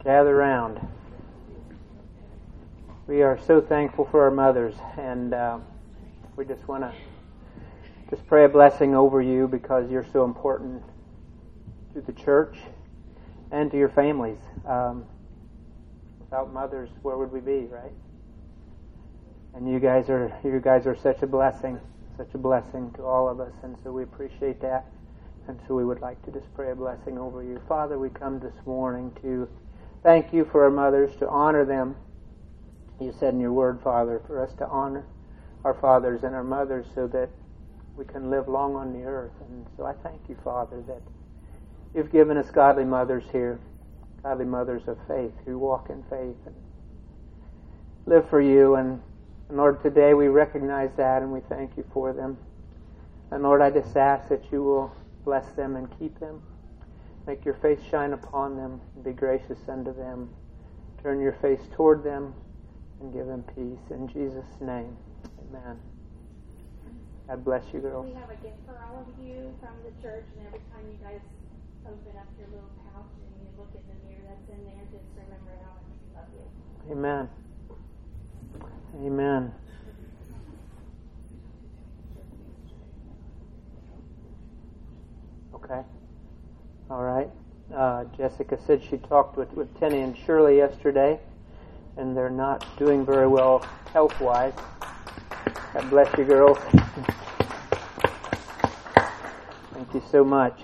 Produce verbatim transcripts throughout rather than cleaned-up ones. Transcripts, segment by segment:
gather round. We are so thankful for our mothers, and uh, we just want to just pray a blessing over you because you're so important to the church and to your families. Um, without mothers, where would we be, right? And you guys are you guys are such a blessing, such a blessing to all of us, and so we appreciate that. And so we would like to just pray a blessing over you. Father, we come this morning to thank you for our mothers, to honor them. You said in your word, Father, for us to honor our fathers and our mothers so that we can live long on the earth. And so I thank you, Father, that you've given us godly mothers here, godly mothers of faith who walk in faith and live for you. And, and Lord, today we recognize that and we thank you for them. And Lord, I just ask that you will bless them and keep them. Make your face shine upon them and be gracious unto them. Turn your face toward them and give them peace. In Jesus' name, amen. God bless you, girls. We have a gift for all of you from the church, and every time you guys open up your little pouch and you look at the mirror that's in there, just remember how much we love you. Amen. Amen. Okay. All right. Uh, Jessica said she talked with, with Tenny and Shirley yesterday, and they're not doing very well health-wise. God bless you, girls. Thank you so much.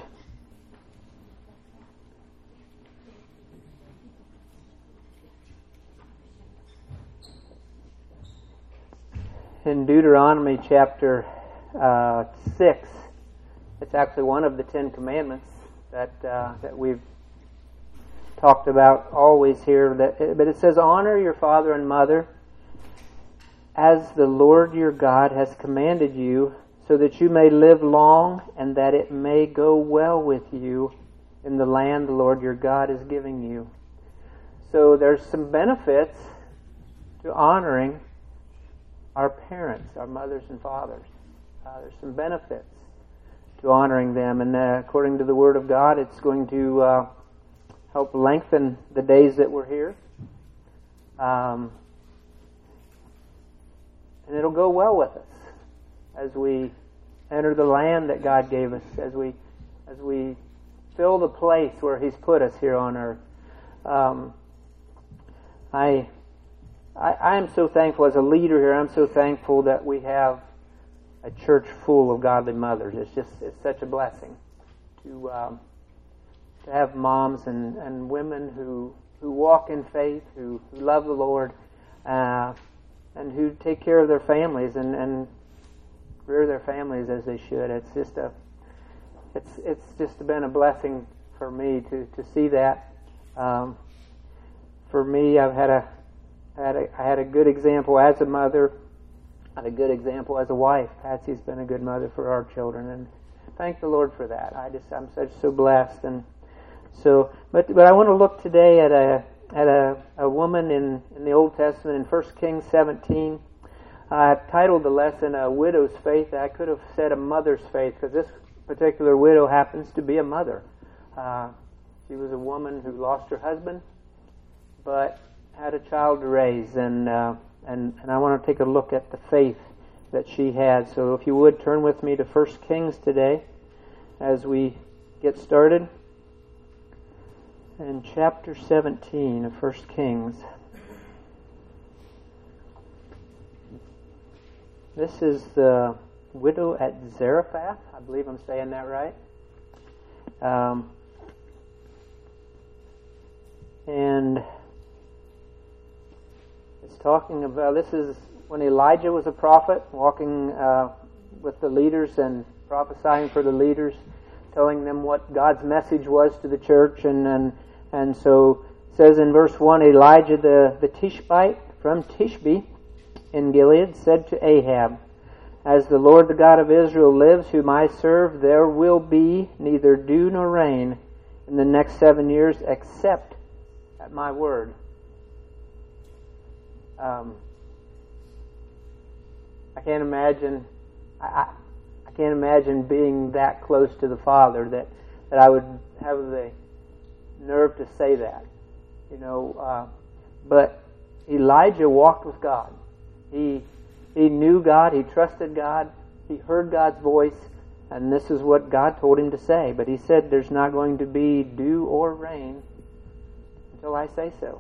In Deuteronomy chapter uh, six, it's actually one of the Ten Commandments that uh, that we've talked about always here. That, but it says, honor your father and mother as the Lord your God has commanded you, so that you may live long and that it may go well with you in the land the Lord your God is giving you. So there's some benefits to honoring our parents, our mothers and fathers. Uh, there's some benefits to honoring them, and uh, according to the Word of God, it's going to uh, help lengthen the days that we're here. Um, and it'll go well with us as we enter the land that God gave us, as we as we fill the place where He's put us here on earth. Um, I, I I am so thankful as a leader here. I'm so thankful that we have a church full of godly mothers. It's just it's such a blessing to um, to have moms and, and women who who walk in faith, who, who love the Lord, uh, and who take care of their families and, and rear their families as they should. It's just a it's it's just been a blessing for me to, to see that. Um, for me, I've had a had a I had a good example as a mother. I had a good example as a wife. Patsy's been a good mother for our children, and thank the Lord for that. I just I'm such so blessed, and so. But but I want to look today at a at a, a woman in, in the Old Testament in First Kings seventeen. I titled the lesson "A Widow's Faith." I could have said "A Mother's Faith" because this particular widow happens to be a mother. Uh, she was a woman who lost her husband, but had a child to raise, and. Uh, And, and I want to take a look at the faith that she had. So if you would, turn with me to First Kings today as we get started. In chapter seventeen of First Kings. This is the widow at Zarephath. I believe I'm saying that right. Um, and... It's talking about, this is when Elijah was a prophet, walking uh, with the leaders and prophesying for the leaders, telling them what God's message was to the church. And and, and so it says in verse one, Elijah the, the Tishbite from Tishbe in Gilead said to Ahab, as the Lord the God of Israel lives, whom I serve, there will be neither dew nor rain in the next seven years except at my word. Um, I can't imagine. I, I can't imagine being that close to the Father that, that I would have the nerve to say that. You know, uh, but Elijah walked with God. He he knew God. He trusted God. He heard God's voice, and this is what God told him to say. But he said, "There's not going to be dew or rain until I say so."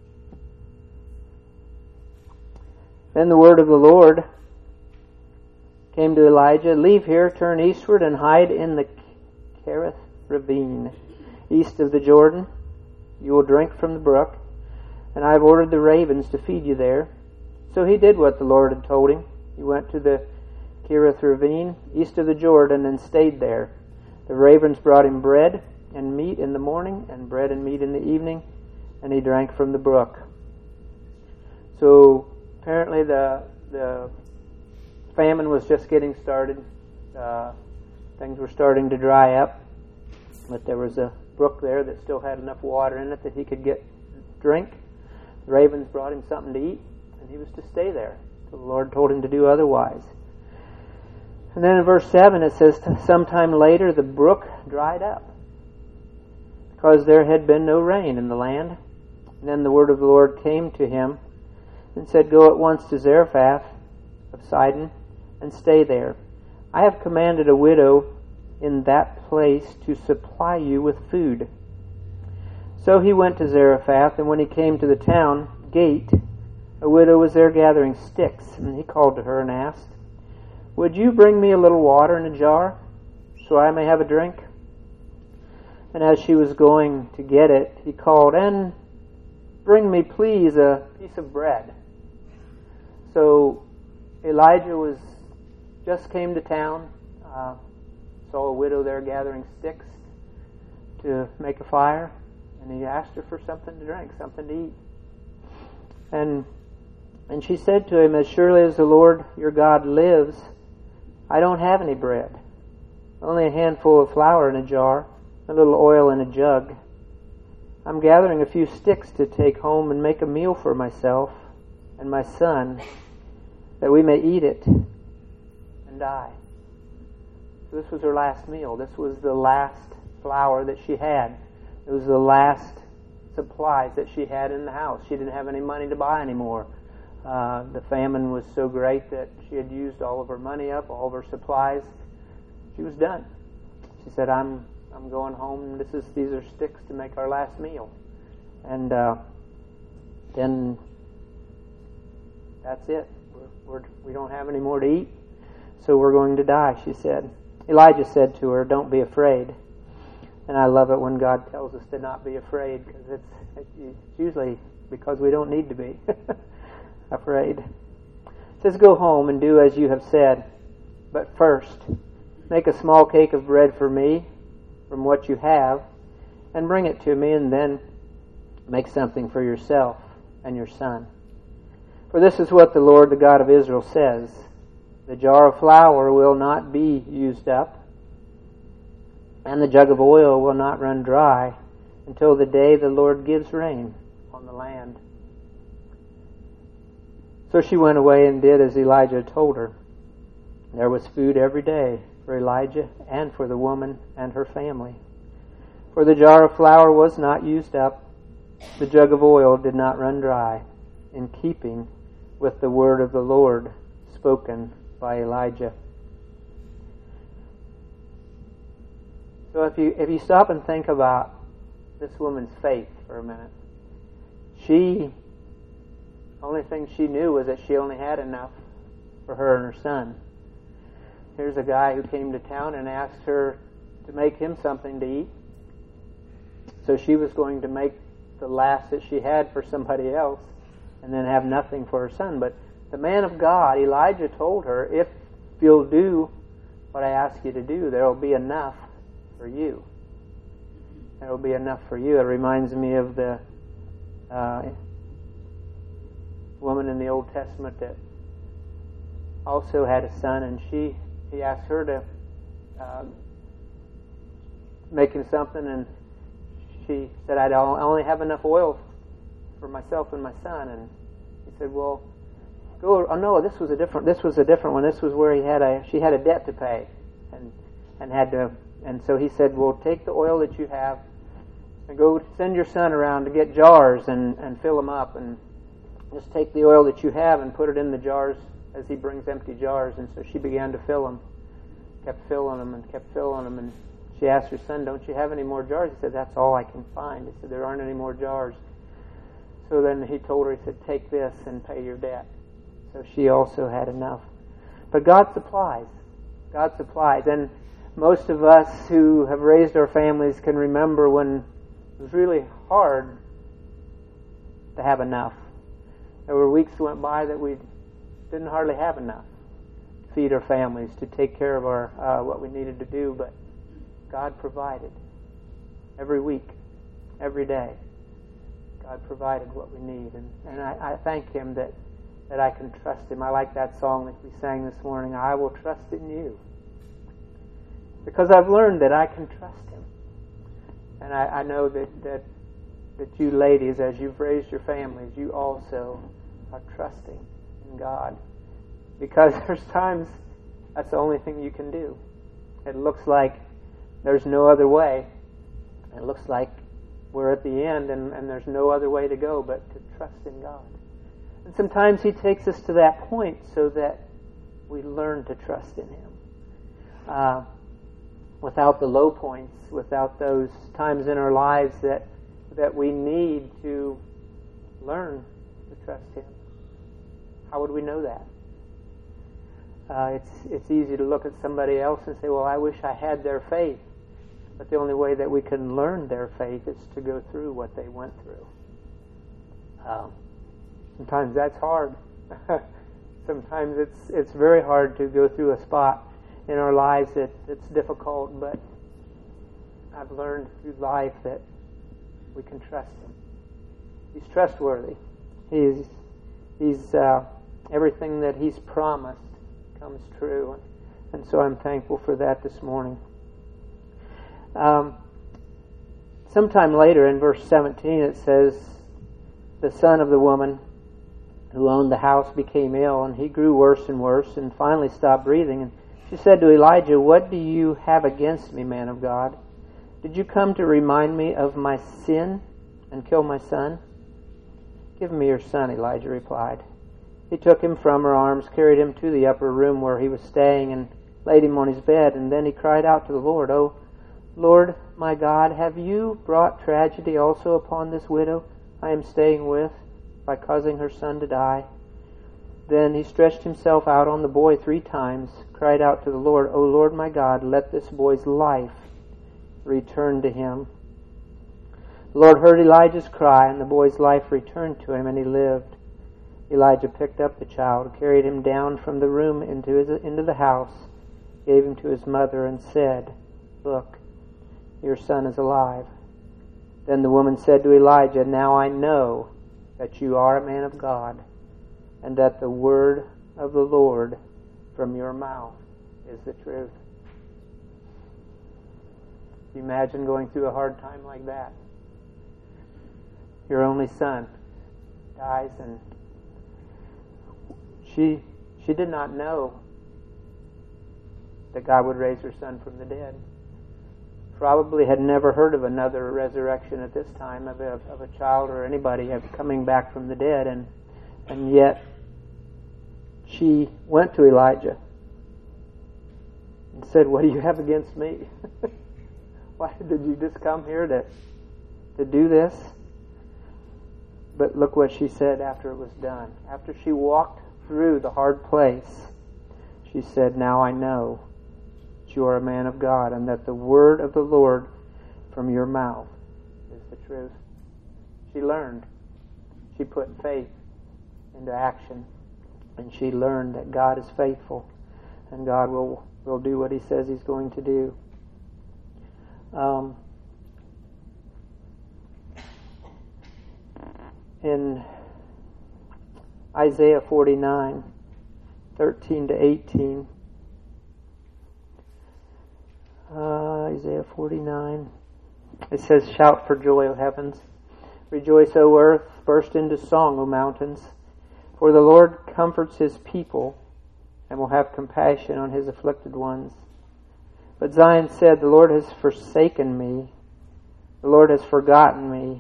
Then the word of the Lord came to Elijah, "Leave here, turn eastward, and hide in the Kerith ravine, east of the Jordan. You will drink from the brook, and I have ordered the ravens to feed you there." So he did what the Lord had told him. He went to the Kerith ravine, east of the Jordan, and stayed there. The ravens brought him bread and meat in the morning, and bread and meat in the evening, and he drank from the brook. So apparently the the famine was just getting started. Uh, things were starting to dry up, but there was a brook there that still had enough water in it that he could get drink. The ravens brought him something to eat, and he was to stay there. So the Lord told him to do otherwise. And then in verse seven it says, "Sometime later the brook dried up, because there had been no rain in the land. And then the word of the Lord came to him and said, 'Go at once to Zarephath of Sidon and stay there. I have commanded a widow in that place to supply you with food.' So he went to Zarephath, and when he came to the town gate, a widow was there gathering sticks. And he called to her and asked, 'Would you bring me a little water in a jar, so I may have a drink?' And as she was going to get it, he called, 'And bring me, please, a piece of bread.' So Elijah was just came to town, uh, saw a widow there gathering sticks to make a fire, and he asked her for something to drink, something to eat. And and she said to him, 'As surely as the Lord your God lives, I don't have any bread, only a handful of flour in a jar, a little oil in a jug. I'm gathering a few sticks to take home and make a meal for myself and my son, that we may eat it and die.'" So this was her last meal. This was the last flour that she had. It was the last supplies that she had in the house. She didn't have any money to buy anymore. Uh, the famine was so great that she had used all of her money up, all of her supplies. She was done. She said, I'm I'm going home. This is These are sticks to make our last meal. And uh, then that's it. We're, we're, we don't have any more to eat, so we're going to die, she said. Elijah said to her, "Don't be afraid." And I love it when God tells us to not be afraid, because it's, it's usually because we don't need to be afraid. It says, "Go home and do as you have said, but first make a small cake of bread for me from what you have, and bring it to me, and then make something for yourself and your son. For this is what the Lord, the God of Israel, says, the jar of flour will not be used up, and the jug of oil will not run dry until the day the Lord gives rain on the land." So she went away and did as Elijah told her. There was food every day for Elijah and for the woman and her family. For the jar of flour was not used up, the jug of oil did not run dry, in keeping with the word of the Lord spoken by Elijah. So if you if you stop and think about this woman's faith for a minute, she, the only thing she knew was that she only had enough for her and her son. Here's a guy who came to town and asked her to make him something to eat. So she was going to make the last that she had for somebody else and then have nothing for her son. But the man of God, Elijah, told her, if you'll do what I ask you to do, there will be enough for you. There will be enough for you. It reminds me of the uh, woman in the Old Testament that also had a son, and she he asked her to uh, make him something, and she said, I don't I only have enough oil for myself and my son. And he said, well, go. Oh no, this was a different. This was a different one. This was where he had a. She had a debt to pay, and and had to. And so he said, well, take the oil that you have, And go send your son around to get jars and, and fill them up. And just take the oil that you have and put it in the jars as he brings empty jars. And so she began to fill them. Kept filling them and kept filling them. And she asked her son, don't you have any more jars? He said, that's all I can find. He said, there aren't any more jars. So then he told her, he said, take this and pay your debt. So she also had enough. But God supplies. God supplies. And most of us who have raised our families can remember when it was really hard to have enough. There were weeks that went by that we didn't hardly have enough to feed our families, to take care of our uh, what we needed to do, but God provided every week, every day. God provided what we need, and, and I, I thank Him that, that I can trust Him. I like that song that we sang this morning, I will trust in you. Because I've learned that I can trust Him. And I, I know that, that that you ladies, as you've raised your families, you also are trusting in God. Because there's times that's the only thing you can do. It looks like there's no other way. It looks like we're at the end and, and there's no other way to go but to trust in God. And sometimes He takes us to that point so that we learn to trust in Him. Uh, without the low points, without those times in our lives that that we need to learn to trust Him. How would we know that? Uh, it's it's easy to look at somebody else and say, well, I wish I had their faith. But the only way that we can learn their faith is to go through what they went through. Um, sometimes that's hard. Sometimes it's it's very hard to go through a spot in our lives that it's difficult, but I've learned through life that we can trust Him. He's trustworthy. He's He's uh, everything that He's promised comes true, and so I'm thankful for that this morning. Um, sometime later in verse seventeen it says, the son of the woman who owned the house became ill, and he grew worse and worse, and finally stopped breathing. And she said to Elijah, what do you have against me, man of God? Did you come to remind me of my sin and kill my son? Give me your son, Elijah replied. He took him from her arms, carried him to the upper room where he was staying, and laid him on his bed. And then he cried out to the Lord, "Oh, Lord, my God, have you brought tragedy also upon this widow I am staying with by causing her son to die?" Then he stretched himself out on the boy three times, cried out to the Lord, "O Lord, my God, let this boy's life return to him." The Lord heard Elijah's cry, and the boy's life returned to him, and he lived. Elijah picked up the child, carried him down from the room into his, into the house, gave him to his mother, and said, "Look, your son is alive." Then the woman said to Elijah, "Now I know that you are a man of God, and that the word of the Lord from your mouth is the truth." Can you imagine going through a hard time like that? Your only son dies, and she she did not know that God would raise her son from the dead. Probably had never heard of another resurrection at this time of a, of a child or anybody coming back from the dead, and and yet she went to Elijah and said, "What do you have against me? Why did you just come here to to do this?" But look what she said after it was done. After she walked through the hard place, she said, "Now I know that you are a man of God, and that the word of the Lord from your mouth is the truth." She learned. She put faith into action, and she learned that God is faithful, and God will, will do what He says He's going to do. Um, in Isaiah forty-nine, thirteen to eighteen, uh, Isaiah forty-nine, it says, "Shout for joy, O heavens. Rejoice, O earth. Burst into song, O mountains. For the Lord comforts His people and will have compassion on His afflicted ones. But Zion said, the Lord has forsaken me. The Lord has forgotten me.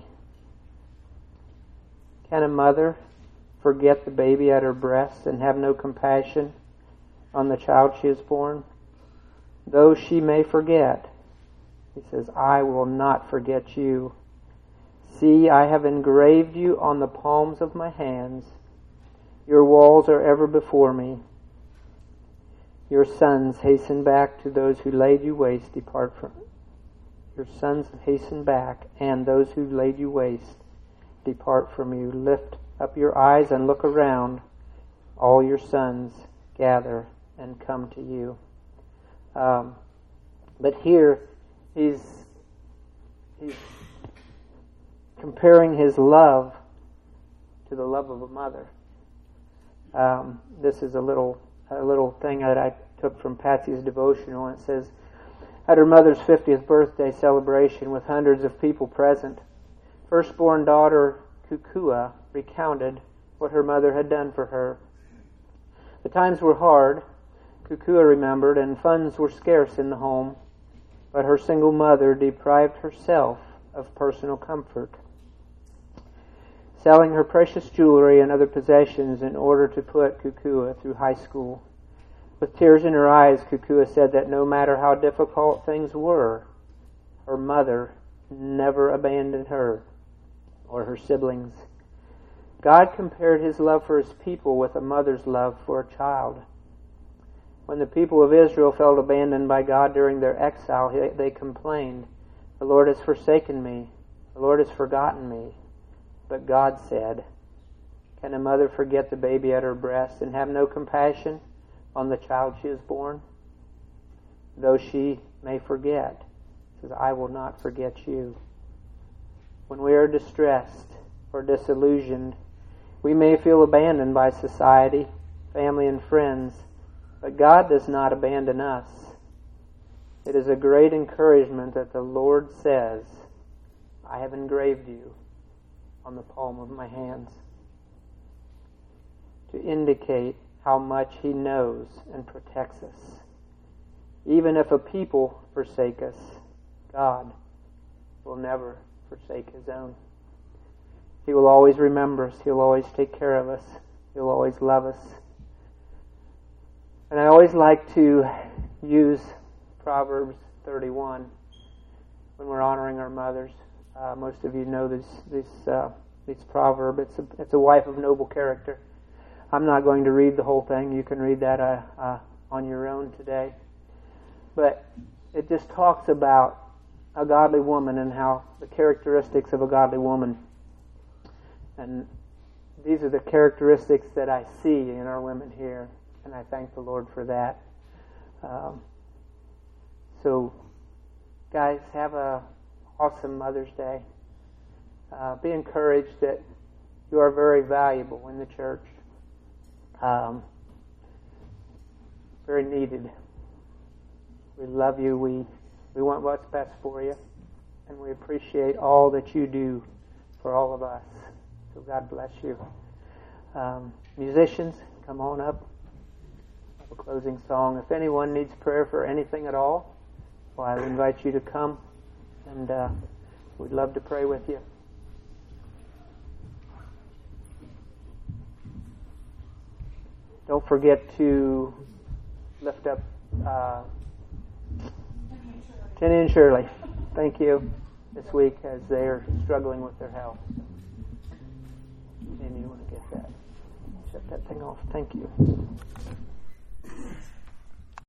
Can a mother forget the baby at her breast and have no compassion on the child she has born? Though she may forget, he says, I will not forget you. See, I have engraved you on the palms of my hands. Your walls are ever before me. Your sons hasten back to those who laid you waste. Depart from Your sons hasten back, and those who laid you waste depart from you. Lift up your eyes and look around. All your sons gather and come to you. Um, but here he's he's comparing his love to the love of a mother. Um, this is a little a little thing that I took from Patsy's devotional. It says, at her mother's fiftieth birthday celebration with hundreds of people present, firstborn daughter Kukua recounted what her mother had done for her. The times were hard, Kukua remembered, and funds were scarce in the home, but her single mother deprived herself of personal comfort, selling her precious jewelry and other possessions in order to put Kukua through high school. With tears in her eyes, Kukua said that no matter how difficult things were, her mother never abandoned her or her siblings. God compared his love for his people with a mother's love for a child. When the people of Israel felt abandoned by God during their exile, they complained, the Lord has forsaken me, the Lord has forgotten me. But God said, can a mother forget the baby at her breast and have no compassion on the child she has born? Though she may forget, he says, I will not forget you. When we are distressed or disillusioned, we may feel abandoned by society, family, and friends, but God does not abandon us. It is a great encouragement that the Lord says, I have engraved you on the palm of my hands, to indicate how much he knows and protects us. Even if a people forsake us, God will never forsake his own. He will always remember us. He'll always take care of us. He'll always love us. And I always like to use Proverbs thirty-one when we're honoring our mothers. Uh, most of you know this this uh, this proverb. It's a it's a wife of noble character. I'm not going to read the whole thing. You can read that uh, uh, on your own today. But it just talks about a godly woman and how the characteristics of a godly woman. And these are the characteristics that I see in our women here, and I thank the Lord for that. Um, so, guys, have a awesome Mother's Day. Uh, be encouraged that you are very valuable in the church. Um, very needed. We love you. We we want what's best for you, and we appreciate all that you do for all of us. So God bless you. Um, musicians, come on up. Have a closing song. If anyone needs prayer for anything at all, well, I invite you to come, and uh, we'd love to pray with you. Don't forget to lift up uh, Jenny and Shirley. Thank you. This week as they are struggling with their health. Amy, you want to get that? Shut that thing off. Thank you.